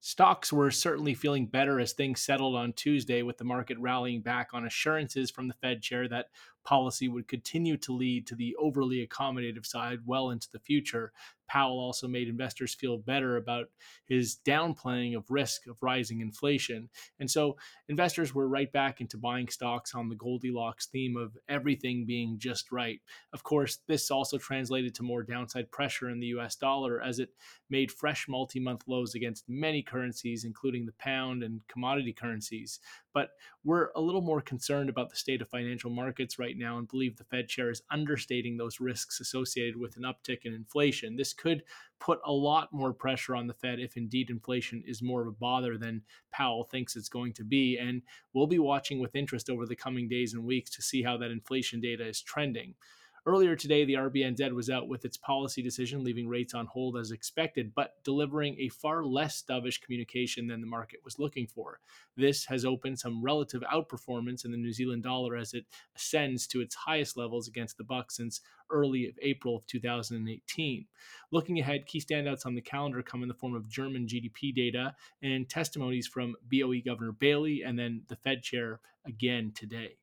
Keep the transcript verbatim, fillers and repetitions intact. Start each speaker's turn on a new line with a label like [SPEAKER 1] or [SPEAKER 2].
[SPEAKER 1] Stocks were certainly feeling better as things settled on Tuesday, with the market rallying back on assurances from the Fed chair that policy would continue to lead to the overly accommodative side well into the future. Powell also made investors feel better about his downplaying of risk of rising inflation. And so investors were right back into buying stocks on the Goldilocks theme of everything being just right. Of course, this also translated to more downside pressure in the U S dollar as it made fresh multi month lows against many currencies, including the pound and commodity currencies. But we're a little more concerned about the state of financial markets right now and believe the Fed chair is understating those risks associated with an uptick in inflation. This could put a lot more pressure on the Fed if indeed inflation is more of a bother than Powell thinks it's going to be. And we'll be watching with interest over the coming days and weeks to see how that inflation data is trending. Earlier today, the R B N Z was out with its policy decision, leaving rates on hold as expected, but delivering a far less dovish communication than the market was looking for. This has opened some relative outperformance in the New Zealand dollar as it ascends to its highest levels against the buck since early of April of two thousand eighteen. Looking ahead, key standouts on the calendar come in the form of German G D P data and testimonies from B O E Governor Bailey and then the Fed chair again today.